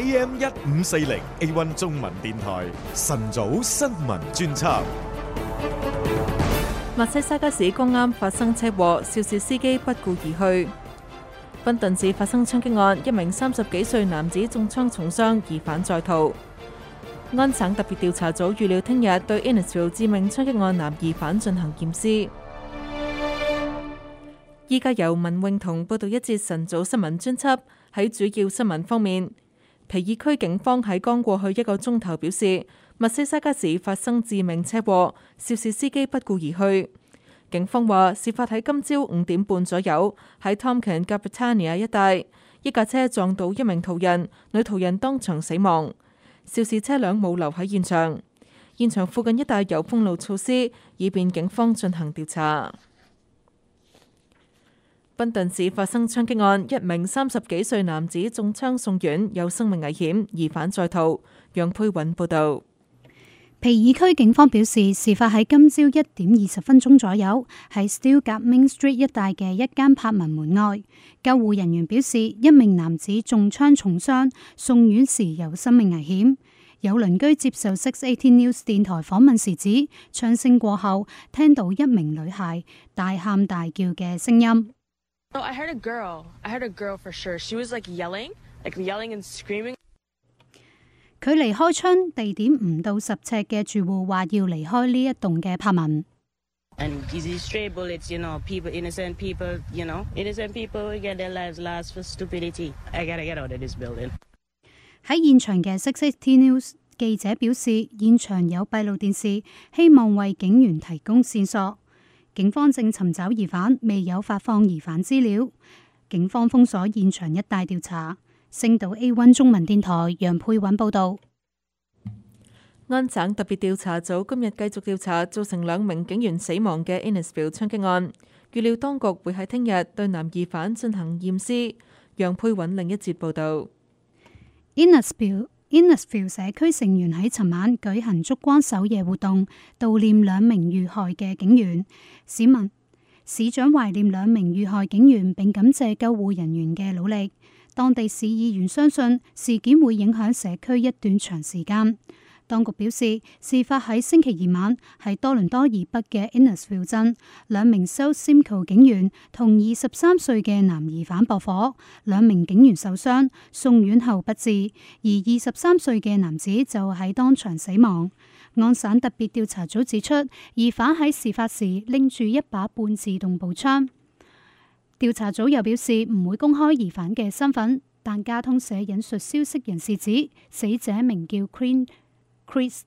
AM 1540 A1 中文電台晨早新聞專輯。 密西沙加市剛啱發生車禍，肇事司機不顧而去。賓頓市發生槍擊案，一名30幾歲男子中槍重傷，疑犯在逃。安省特別調查組預料聽日對 Innisfil 致命槍擊案男疑犯進行驗屍。依家由文詠彤報道一節晨早新聞專輯。喺主要新聞方面，皮爾區警方喺剛過去1個鐘頭表示，密西沙加市發生致命車禍，肇事司機不顧而去。警方話，事發喺今朝5點半左右，喺 Tompkins Britannia 一帶，一架車撞到一名途人，女途人當場死亡。肇事車輛冇留喺現場，現場附近一帶有封路措施，以便警方進行調查。賓頓市發生槍擊案，一名30幾歲男子中槍送院，有生命危險，疑犯在逃。楊佩韻報道。 皮爾區警方表示，事發喺今朝1點20分鐘左右，喺 Stilgard Main Street 一帶嘅一間柏文門外。救護人員表示，一名男子中槍重傷，送院時有生命危險。有鄰居接受680 News 電台訪問時指，槍聲過後聽到一名女孩大喊大叫嘅聲音。 I heard a girl for sure. She was like yelling and screaming. 距離開槍地點唔到10尺嘅住戶話要離開呢一棟嘅柏文。 And these stray bullets, innocent people get their lives lost for stupidity. I gotta get out of this building. 喺現場嘅680 News 記者表示，現場有閉路電視，希望為警員提供線索。警方正尋找疑犯，未有發放疑犯資料。警方封鎖現場一帶調查。星島 A1 中文電台楊佩韻報道。 安省特別調查組今日繼續調查造成2名警員死亡嘅 Innisfil 槍擊案，預料當局會喺聽日對男疑犯進行驗屍。楊佩韻另一節報道。 Innisfil 社區成員喺尋晚舉行燭光守夜活動，悼念2名遇害嘅警員。市長懷念2名遇害警員，並感謝救護人員嘅努力。當地市議員相信事件會影響社區一段長時間。當局表示，事發喺星期2晚，喺多倫多以北嘅 Innisfil 鎮，2名 South Simcoe 警員同23歲嘅男疑犯駁火，2名警員受傷，送院後不治，而23歲嘅男子就喺當場死亡。安省特別調查組指出，疑犯喺事發時拎住一把半自動步槍。調查組又表示唔會公開疑犯嘅身份，但加通社引述消息人士指，死者名叫 Chris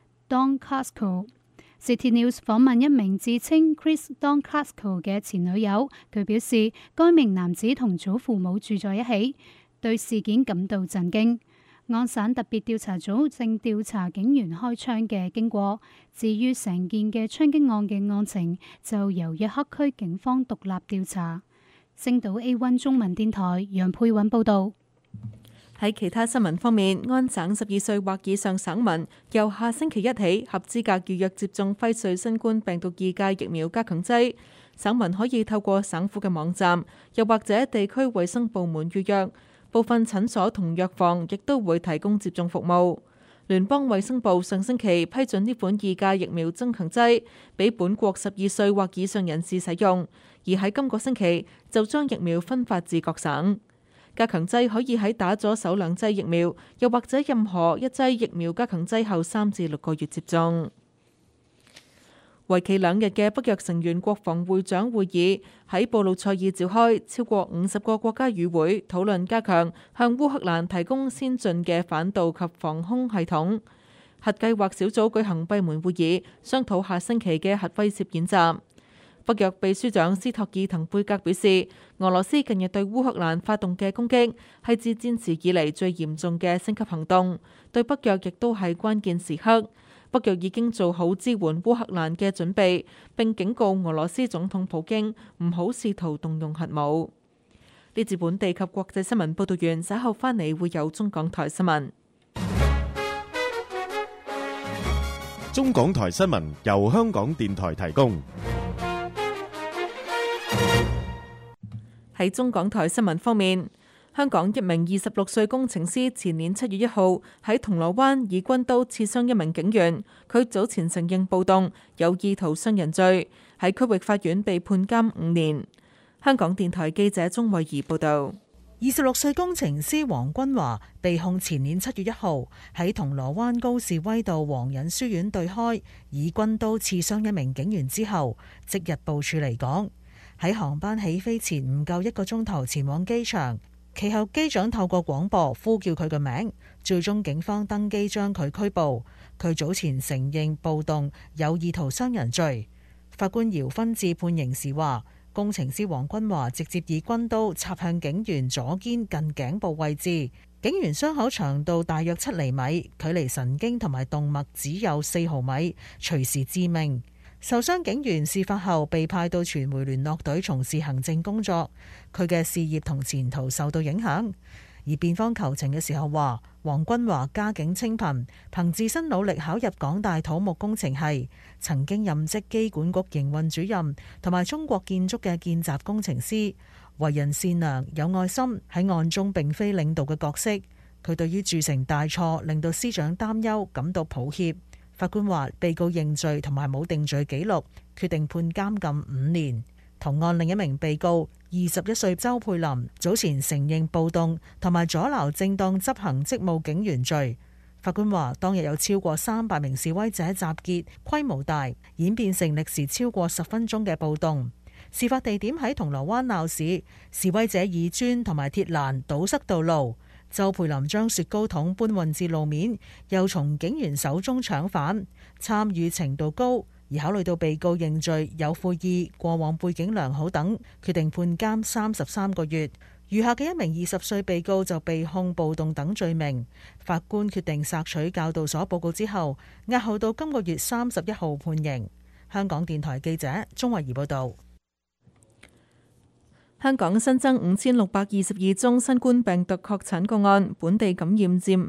Doncasko。City News 訪問一名自稱 Chris Doncasko 嘅前女友，佢表示該名男子同祖父母住在一起，對事件感到震驚。安省特別調查組正調查警員開槍嘅經過，至於成件嘅槍擊案嘅案情，就由約克區警方獨立調查。星島 A1 中文電台楊佩韻報道。 喺其他新聞方面，安省12歲或以上省民由下星期一起合資格預約接種輝瑞新冠病毒2價疫苗加強劑。省民可以透過省府嘅網站，又或者地區衛生部門預約。部分診所同藥房亦都會提供接種服務。聯邦衛生部上星期批准呢款2價疫苗增強劑俾本國12歲或以上人士使用，而喺今個星期就將疫苗分發至各省。加強劑可以喺打咗首2劑疫苗，又或者任何1劑疫苗加強劑後3至6個月接種。為期2日嘅北約成員國防會長會議喺布魯塞爾召開，超過50個國家與會討論加強向烏克蘭提供先進嘅反導及防空系統。核計劃小組舉行閉門會議，商討下星期嘅核威懾演習。北約秘書長斯托爾滕貝格表示，俄羅斯近日對烏克蘭發動嘅攻擊係自戰時以嚟最嚴重嘅升級行動，對北約亦都係關鍵時刻。北約已經做好支援烏克蘭嘅準備，並警告俄羅斯總統普京唔好試圖動用核武。呢節本地及國際新聞報道完，稍後返嚟會有中港台新聞。 中港台新聞由香港電台提供。 喺中港台新聞方面， 香港一名26歲工程師前年7月1號喺銅鑼灣以軍刀刺傷一名警員，佢早前承認暴動，有意圖傷人罪，喺區域法院被判監5年。香港電台記者鍾慧儀報道。 26歲工程師黃君華被控前年7月1號喺銅鑼灣高士威道皇仁書院對開以軍刀刺傷一名警員之後，即日部署離港，喺航班起飛前唔夠1個鐘頭前往機場。其後機長透過廣播呼叫佢嘅名，最終警方登機將佢拘捕。佢早前承認暴動有意圖傷人罪。法官姚勳智判刑時話，工程師黃君華直接以軍刀插向警員左肩近頸部位置，警員傷口長度大約7厘米，距離神經同埋動脈只有4毫米，隨時致命。受傷警員事發後被派到傳媒聯絡隊從事行政工作，佢嘅事業同前途受到影響。而辯方求情嘅時候話，黃君華家境清貧，憑自身努力考入港大土木工程系，曾經任職機管局營運主任同埋中國建築嘅見習工程師，為人善良有愛心，喺案中並非領導嘅角色。佢對於鑄成大錯令到司長擔憂感到抱歉。法官話，被告認罪同埋冇定罪記錄，決定判監禁5年。同案另一名被告21歲周佩林早前承認暴動同埋阻撓正當執行職務警員罪。法官話，當日有超過300名示威者集結，規模大，演變成歷時超過10分鐘嘅暴動。事發地點喺銅鑼灣鬧市，示威者以磚同埋鐵欄堵塞道路。周佩林將雪糕筒搬運至路面，又從警員手中搶返，參與程度高。而考慮到被告認罪、有悔意、過往背景良好等，決定判監33個月。餘下嘅一名20歲被告就被控暴動等罪名。法官決定索取教導所報告之後，押後到今個月31號判刑。香港電台記者鍾慧儀報道。 香港新增5622宗新冠病毒確診個案，本地感染佔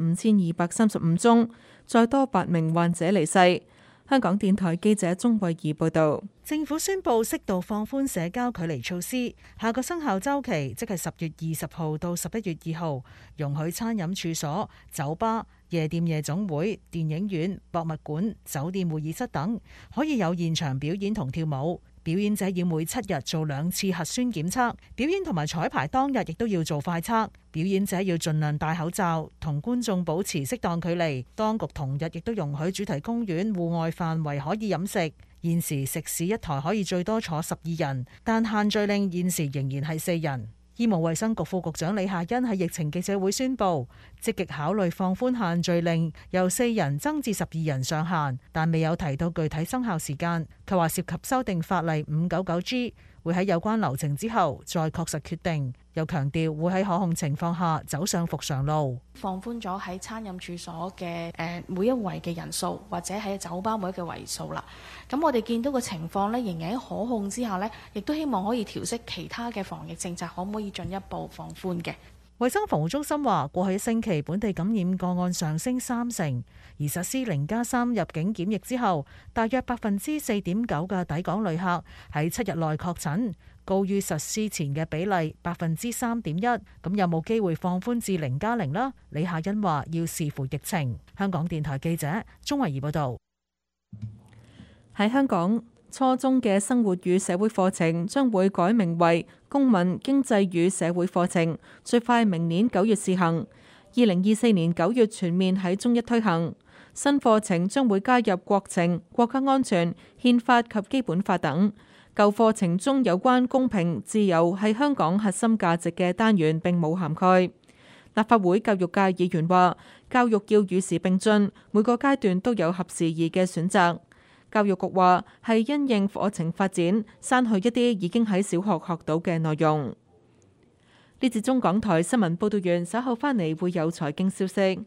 5235宗，再多8名患者離世。香港電台記者鍾慧儀報道。 政府宣布適度放寬社交距離措施，下個生效週期即係10月20號到11月2號，容許餐飲處所、酒吧、夜店夜總會、電影院、博物館、酒店會議室等可以有現場表演同跳舞。表演者要每7日做2次核酸檢測，表演同埋彩排當日亦都要做快測。表演者要盡量戴口罩，同觀眾保持適當距離。當局同日亦都容許主題公園戶外範圍可以飲食。現時食肆一台可以最多坐12人，但限聚令現時仍然係4人。醫務衛生局副局長李夏茵喺疫情記者會宣布，積極考慮放寬限聚令，由4人增至12人上限，但未有提到具體生效時間。佢話涉及修訂法例599G，會喺有關流程之後再確實決定。又強調會喺可控情況下走上復常路。 放寬咗喺餐飲處所嘅每一圍嘅人數，或者喺酒吧每一個圍數啦。咁我哋見到個情況呢，仍然喺可控之下呢，亦都希望可以調適其他嘅防疫政策，可唔可以進一步放寬嘅？ 衛生防護中心話，過去1星期本地感染個案上升30%，而實施0+3入境檢疫之後，大約4.9%嘅抵港旅客喺7日內確診，高於實施前嘅比例3.1%。咁有冇機會放寬至0+0呢？李夏茵話要視乎疫情。香港電台記者鍾慧儀報道。 喺香港，初中嘅生活與社會課程將會改名為公民經濟與社會課程，最快明年9月試行，2024年9月全面喺中一推行。新課程將會加入國情、國家安全、憲法及基本法等。舊課程中有關公平、自由係香港核心價值嘅單元並冇涵蓋。立法會教育界議員話，教育要與時並進，每個階段都有合時宜嘅選擇。教育局話係因應課程發展，刪去一啲已經喺小學學到嘅內容。呢節中港台新聞報道完，稍後返嚟會有財經消息。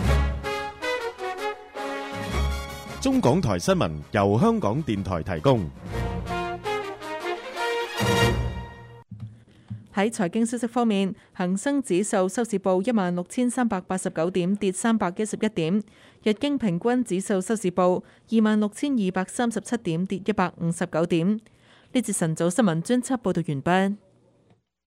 中港台新聞由香港電台提供。 喺財經消息方面，恒生指數收市報16,389點，跌311點；日經平均指數收市報26,237點，跌159點。呢節晨早新聞專輯報道完畢。